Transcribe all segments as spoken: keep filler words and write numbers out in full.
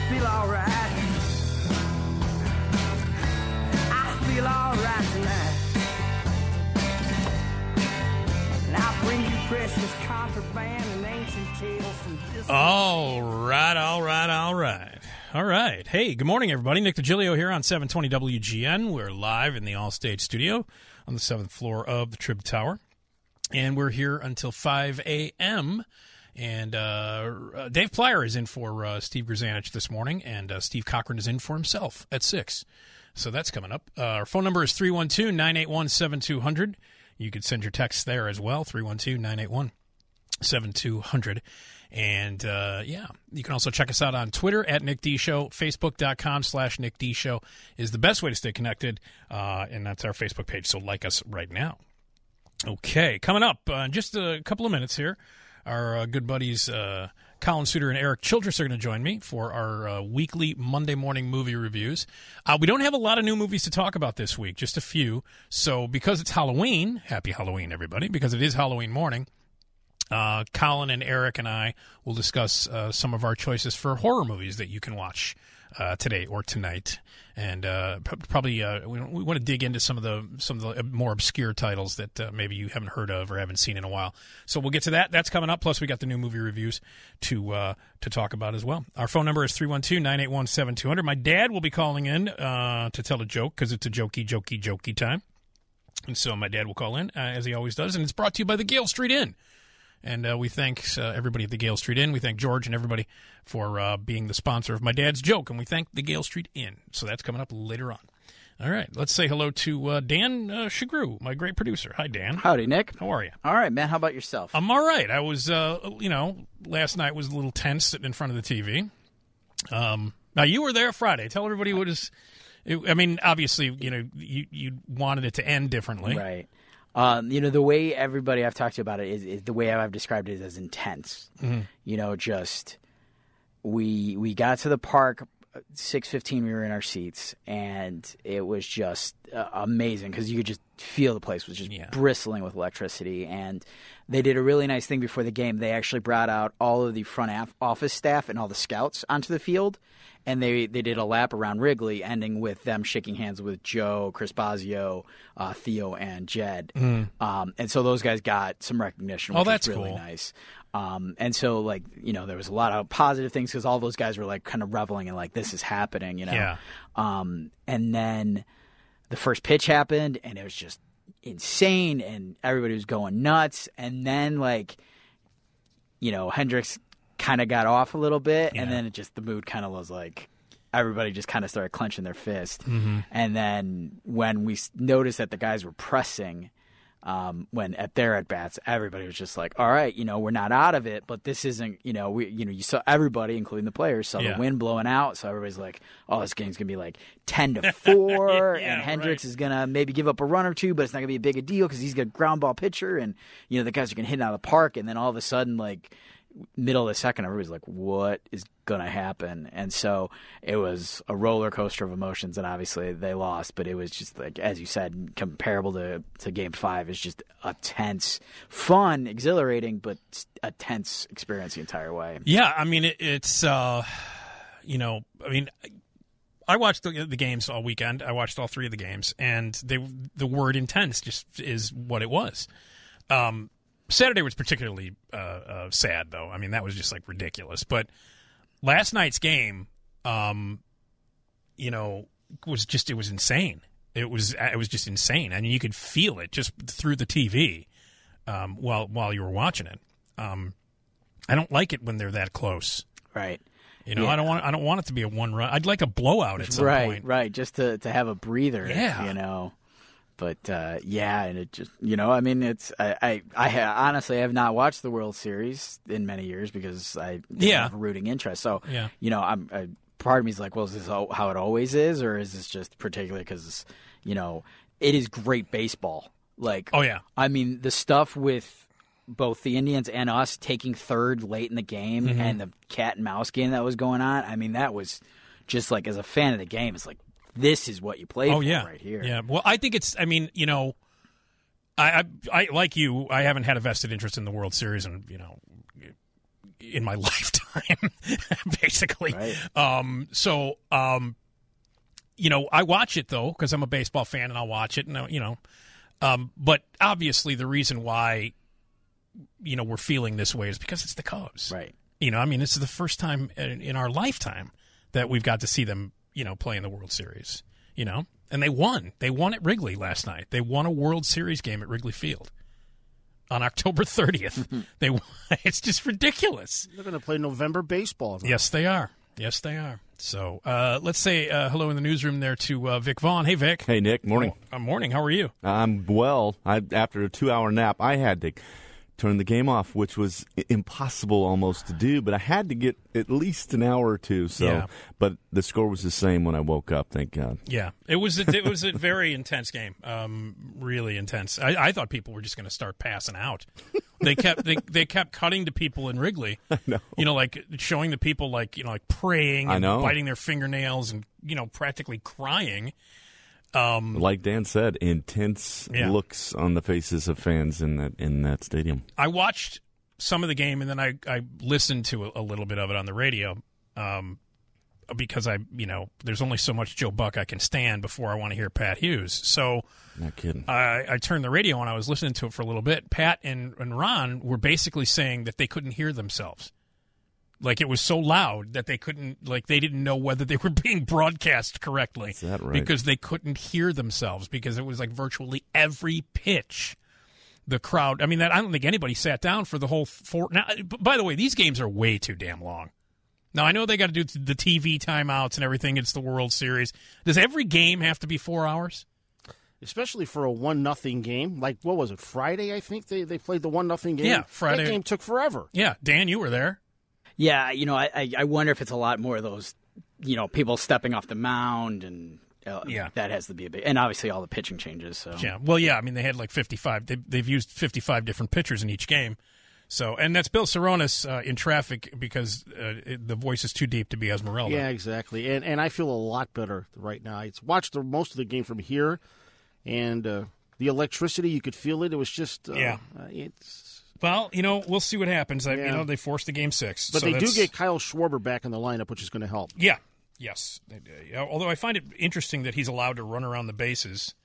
I feel alright. I feel alright tonight. And I bring you precious contraband and ancient tales from this. All right, all right, all right. All right. Hey, good morning, everybody. Nick DiGilio here on seven twenty W G N. We're live in the Allstate studio on the seventh floor of the Trib Tower. And we're here until five a.m., And uh, Dave Plyer is in for uh, Steve Grzanich this morning, and uh, Steve Cochran is in for himself at six. So that's coming up. Uh, our phone number is three one two, nine eight one, seven two zero zero. You could send your texts there as well, three one two, nine eight one, seven two zero zero. And, uh, yeah, you can also check us out on Twitter at Nick D Show. Facebook.com slash Nick D Show is the best way to stay connected, uh, and that's our Facebook page, so like us right now. Okay, coming up uh, in just a couple of minutes here. Our uh, good buddies uh, Colin Suter and Eric Childress are going to join me for our uh, weekly Monday morning movie reviews. Uh, we don't have a lot of new movies to talk about this week, just a few. So because it's Halloween, happy Halloween, everybody, because it is Halloween morning, uh, Colin and Eric and I will discuss uh, some of our choices for horror movies that you can watch uh, today or tonight. And uh, probably uh, we, we want to dig into some of the some of the more obscure titles that uh, maybe you haven't heard of or haven't seen in a while. So we'll get to that. That's coming up. Plus, we got the new movie reviews to uh, to talk about as well. Our phone number is three one two, nine eight one, seven two zero zero. My dad will be calling in uh, to tell a joke because it's a jokey, jokey, jokey time. And so my dad will call in, uh, as he always does. And it's brought to you by the Gale Street Inn. And uh, we thank uh, everybody at the Gale Street Inn. We thank George and everybody for uh, being the sponsor of my dad's joke. And we thank the Gale Street Inn. So that's coming up later on. All right. Let's say hello to uh, Dan uh, Shagru, my great producer. Hi, Dan. Howdy, Nick. How are you? All right, man. How about yourself? I'm all right. I was, uh, you know, last night was a little tense sitting in front of the T V. Um, now, you were there Friday. Tell everybody what is it, I mean, obviously, you know, you, you wanted it to end differently. Right. Um, you know, the way everybody I've talked to about it is, is the way I've described it is as intense. Mm-hmm. You know, just we we got to the park six fifteen. We were in our seats, and it was just uh, amazing because you could just feel the place was just yeah. bristling with electricity. And they did a really nice thing before the game. They actually brought out all of the front af- office staff and all the scouts onto the field. And they, they did a lap around Wrigley, ending with them shaking hands with Joe, Chris Bosio, uh, Theo, and Jed. Mm. Um, and so those guys got some recognition, which oh, that's was really cool. nice. Um, and so, like, you know, there was a lot of positive things because all those guys were, like, kind of reveling in, like, this is happening, you know. Yeah. Um, and then the first pitch happened, and it was just insane, and everybody was going nuts. And then, like, you know, Hendricks kind of got off a little bit, yeah. and then it just the mood kind of was like everybody just kind of started clenching their fist. Mm-hmm. And then when we noticed that the guys were pressing um, when at their at bats, everybody was just like, "All right, you know, we're not out of it, but this isn't, you know, we, you know, you saw everybody, including the players, saw yeah. the wind blowing out, so everybody's like, oh, this game's gonna be like ten to four, yeah, and Hendricks right. is gonna maybe give up a run or two, but it's not gonna be a big a deal because he's got a ground ball pitcher, and you know the guys are gonna hit it out of the park, and then all of a sudden, like." Middle of the second, everybody's like, what is going to happen? And so it was a roller coaster of emotions, and obviously they lost, but it was just like, as you said, comparable to, to game five. It's just a tense, fun, exhilarating, but a tense experience the entire way. Yeah, I mean, it, it's, uh, you know, I mean, I watched the, the games all weekend. I watched all three of the games, and they, the word intense just is what it was. Um, Saturday was particularly uh, uh, sad, though. I mean, that was just, like, ridiculous. But last night's game, um, you know, was just, it was insane. It was it was just insane. I mean, you could feel it just through the T V um, while while you were watching it. Um, I don't like it when they're that close. Right. You know, yeah. I don't want I don't want it to be a one-run. I'd like a blowout at some right, point. Right, right, just to, to have a breather, yeah. you know. But, uh, yeah, and it just, you know, I mean, it's, I, I, I ha- honestly have not watched the World Series in many years because I didn't yeah. have a rooting interest. So, yeah. you know, I'm, I, part of me is like, well, is this how it always is? Or is this just particularly because, you know, it is great baseball. Like, oh, yeah. I mean, the stuff with both the Indians and us taking third late in the game mm-hmm. and the cat and mouse game that was going on, I mean, that was just like, as a fan of the game, it's like, this is what you play oh, for yeah. right here. Yeah. Well, I think it's, I mean, you know, I, I, I, like you, I haven't had a vested interest in the World Series in, you know, in my lifetime, basically. Right. Um, so, um, you know, I watch it, though, because I'm a baseball fan, and I'll watch it, and, uh, you know. Um, but obviously the reason why, you know, we're feeling this way is because it's the Cubs. Right. You know, I mean, this is the first time in, in our lifetime that we've got to see them, you know, play in the World Series, you know. And they won. They won at Wrigley last night. They won a World Series game at Wrigley Field on October thirtieth. They won. It's just ridiculous. They're going to play November baseball now. Yes, they are. Yes, they are. So uh, let's say uh, hello in the newsroom there to uh, Vic Vaughn. Hey, Vic. Hey, Nick. Morning. Oh, uh, morning. How are you? I'm well. I, after a two-hour nap, I had to turn the game off, which was impossible almost to do, but I had to get at least an hour or two. So, Yeah. But the score was the same when I woke up, thank God. Yeah, it was a, it was a very intense game, um, really intense. I, I thought people were just going to start passing out. They kept they, they kept cutting to people in Wrigley. I know. You know, like showing the people like you know like praying I and know. biting their fingernails and you know practically crying. Um, Like Dan said, intense Yeah. looks on the faces of fans in that in that stadium. I watched some of the game and then I, I listened to a, a little bit of it on the radio um, because I you know there's only so much Joe Buck I can stand before I want to hear Pat Hughes. So Not kidding. I, I turned the radio on. I was listening to it for a little bit. Pat and, and Ron were basically saying that they couldn't hear themselves. Like it was so loud that they couldn't, like they didn't know whether they were being broadcast correctly. Is that right? Because they couldn't hear themselves because it was like virtually every pitch. The crowd, I mean, that I don't think anybody sat down for the whole four. Now, by the way, these games are way too damn long. Now, I know they got to do the T V timeouts and everything. It's the World Series. Does every game have to be four hours? Especially for a one nothing game. Like, what was it, Friday, I think they, they played the one nothing game? Yeah, Friday. That game took forever. Yeah, Dan, you were there. Yeah, you know, I, I I wonder if it's a lot more of those, you know, people stepping off the mound and uh, Yeah. that has to be a big, and obviously all the pitching changes. So Yeah, well, yeah. I mean, they had like fifty-five. They, they've used fifty-five different pitchers in each game. So, and that's Bill Saronis uh, in traffic because uh, it, the voice is too deep to be Esmeralda. Yeah, exactly. And and I feel a lot better right now. I watched the, most of the game from here, and uh, the electricity, you could feel it. It was just, uh, Yeah. uh, it's. Well, you know, we'll see what happens. I, Yeah. You know, they forced the game six, But so they do that's- get Kyle Schwarber back in the lineup, which is going to help. Yeah. Yes. They do. Yeah, although I find it interesting that he's allowed to run around the bases,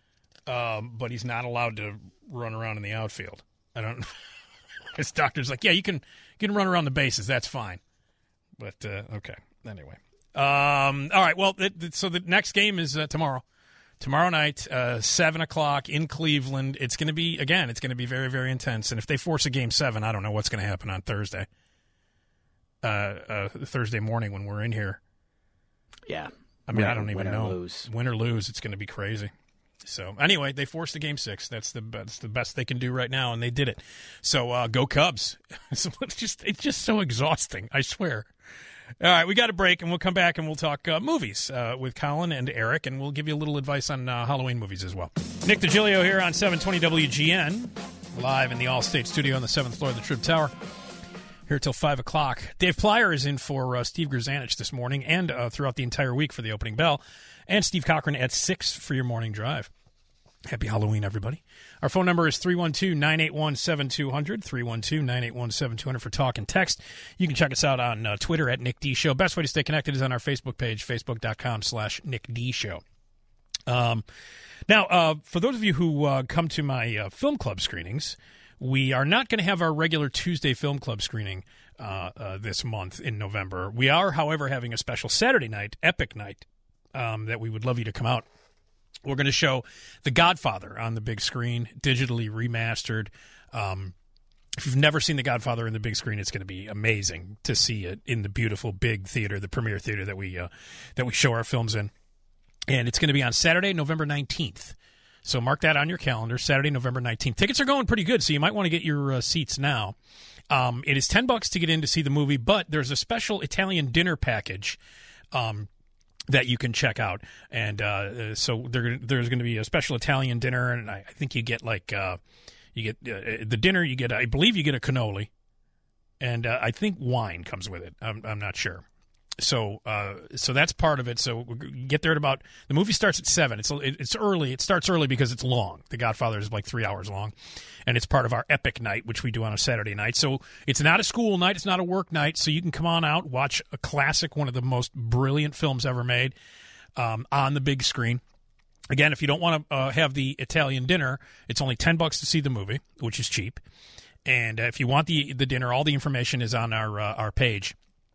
um, but he's not allowed to run around in the outfield. I don't. His doctor's like, yeah, you can you can run around the bases. That's fine. But uh, okay. Anyway. Um, all right. Well, it, it- so the next game is uh, tomorrow. Tomorrow night, uh, seven o'clock in Cleveland. It's going to be, again, it's going to be very, very intense. And if they force a game seven, I don't know what's going to happen on Thursday. Uh, uh, Thursday morning when we're in here. yeah, I mean, Win- I don't even win or know. lose. Win or lose, it's going to be crazy. So anyway, they forced the game six. That's the that's the best they can do right now, and they did it. So uh, go Cubs! So it's just it's just so exhausting. I swear. All right, we got a break, and we'll come back and we'll talk uh, movies uh, with Colin and Eric, and we'll give you a little advice on uh, Halloween movies as well. Nick DiGilio here on seven twenty W G N, live in the Allstate studio on the seventh floor of the Trib Tower. Here till five o'clock. Dave Plyer is in for uh, Steve Grzanich this morning and uh, throughout the entire week for the opening bell. And Steve Cochran at six for your morning drive. Happy Halloween, everybody. Our phone number is three one two, nine eight one, seven two zero zero, three one two, nine eight one, seven two zero zero for talk and text. You can check us out on uh, Twitter at Nick D Show. Best way to stay connected is on our Facebook page, facebook.com slash Nick D Show. Um, now, uh, for those of you who uh, come to my uh, film club screenings, we are not going to have our regular Tuesday film club screening uh, uh, this month in November. We are, however, having a special Saturday night, epic night, um, that we would love you to come out. We're going to show The Godfather on the big screen, digitally remastered. Um, if you've never seen The Godfather in the big screen, it's going to be amazing to see it in the beautiful big theater, the premiere theater that we uh, that we show our films in. And it's going to be on Saturday, November nineteenth. So mark that on your calendar, Saturday, November nineteenth. Tickets are going pretty good, so you might want to get your uh, seats now. Um, it is ten bucks to get in to see the movie, but there's a special Italian dinner package um, that you can check out. And uh, so there, there's going to be a special Italian dinner, and I, I think you get like uh, you get uh, the dinner. You get, I believe, you get a cannoli, and uh, I think wine comes with it. I'm, I'm not sure. So, uh, so that's part of it. So we get there at about the movie starts at seven. It's it's early. It starts early because it's long. The Godfather is like three hours long, and it's part of our epic night, which we do on a Saturday night. So it's not a school night. It's not a work night. So you can come on out, watch a classic, one of the most brilliant films ever made, um, on the big screen. Again, if you don't want to uh, have the Italian dinner, it's only ten bucks to see the movie, which is cheap. And uh, if you want the the dinner, all the information is on our uh, our page.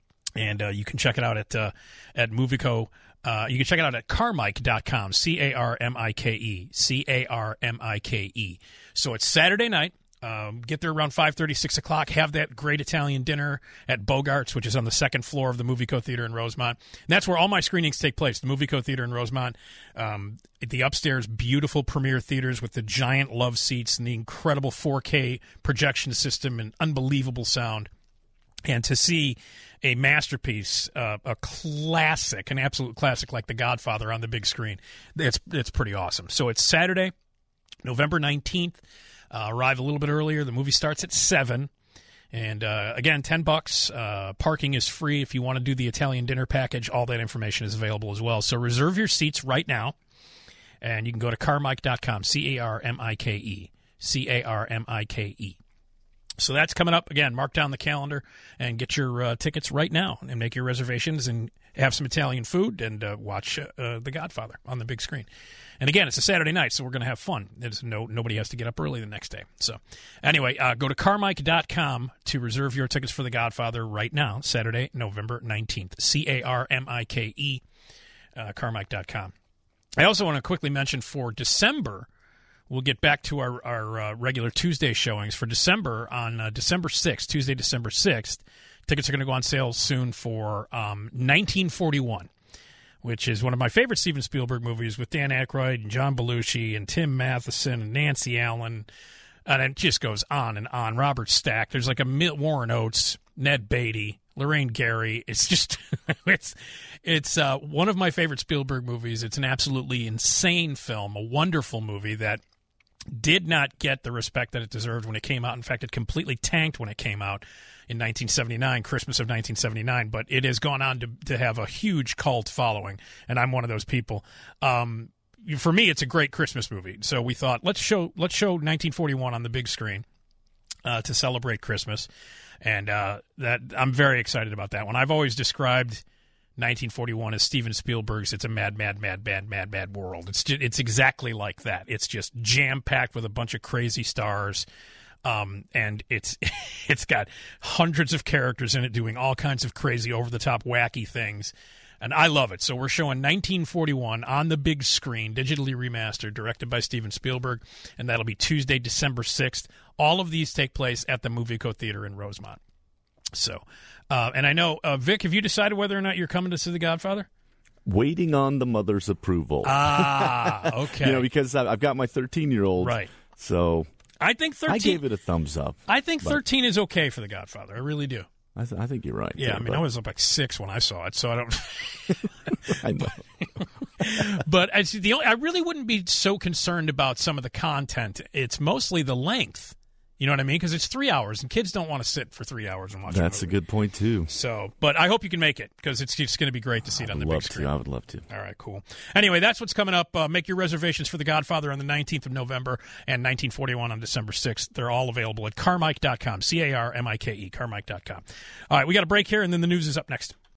And uh, you can check it out at uh, at Movico. Uh, you can check it out at carmike dot com, C A R M I K E, C A R M I K E. So it's Saturday night. Um, get there around five thirty, six o'clock. Have that great Italian dinner at Bogart's, which is on the second floor of the Movico Theater in Rosemont. And that's where all my screenings take place, the Movico Theater in Rosemont. Um, the upstairs, beautiful premiere theaters with the giant love seats and the incredible four K projection system and unbelievable sound. And to see a masterpiece, uh, a classic, an absolute classic like The Godfather on the big screen, it's it's pretty awesome. So it's Saturday, November nineteenth. Uh, arrive a little bit earlier. The movie starts at seven. And, uh, again, ten bucks. Uh, parking is free. If you want to do the Italian dinner package, all that information is available as well. So reserve your seats right now. And you can go to carmike dot com, C A R M I K E, C A R M I K E. So that's coming up. Again, mark down the calendar and get your uh, tickets right now and make your reservations and have some Italian food and uh, watch uh, uh, The Godfather on the big screen. And again, it's a Saturday night, so we're going to have fun. There's no Nobody has to get up early the next day. So anyway, uh, go to carmike dot com to reserve your tickets for The Godfather right now, Saturday, November nineteenth. C A R M I K E, uh, carmike dot com. I also want to quickly mention for December, we'll get back to our, our uh, regular Tuesday showings. For December, on uh, December sixth, Tuesday, December sixth, tickets are going to go on sale soon for um, nineteen forty-one, which is one of my favorite Steven Spielberg movies with Dan Aykroyd and John Belushi and Tim Matheson and Nancy Allen. And it just goes on and on. Robert Stack. There's like a mil- Warren Oates, Ned Beatty, Lorraine Gary. It's just it's it's uh, one of my favorite Spielberg movies. It's an absolutely insane film, a wonderful movie that did not get the respect that it deserved when it came out. In fact, it completely tanked when it came out in nineteen seventy-nine, Christmas of nineteen seventy-nine. But it has gone on to to have a huge cult following, and I'm one of those people. Um, for me, it's a great Christmas movie. So we thought let's show let's show nineteen forty-one on the big screen uh, to celebrate Christmas, and uh, that I'm very excited about that one. I've always described nineteen forty-one as Steven Spielberg's It's a Mad, Mad, Mad, Mad, Mad, Mad World. It's just, it's exactly like that. It's just jam-packed with a bunch of crazy stars, um, and it's it's got hundreds of characters in it doing all kinds of crazy, over-the-top, wacky things, and I love it. So we're showing nineteen forty-one on the big screen, digitally remastered, directed by Steven Spielberg, and that'll be Tuesday, December sixth. All of these take place at the Movico Theater in Rosemont. So, uh, and I know, uh, Vic, have you decided whether or not you're coming to see The Godfather? Waiting on the mother's approval. Ah, okay. You know, because I've got my thirteen-year-old. Right. So I think thirteen. I gave it a thumbs up. I think thirteen is okay for The Godfather. I really do. I, th- I think you're right. Yeah, there, I mean, but... I was like six when I saw it, so I don't. I know. But I, see, the only, I really wouldn't be so concerned about some of the content. It's mostly the length. You know what I mean? Because it's three hours, and kids don't want to sit for three hours and watch a movie. That's a good point, too. So, but I hope you can make it, because it's just going to be great to see it on the big screen. I would love to. All right, cool. Anyway, that's what's coming up. Uh, make your reservations for The Godfather on the nineteenth of November and nineteen forty-one on December sixth. They're all available at carmike dot com, C A R M I K E, carmike dot com. All right, we got a break here, and then the news is up next.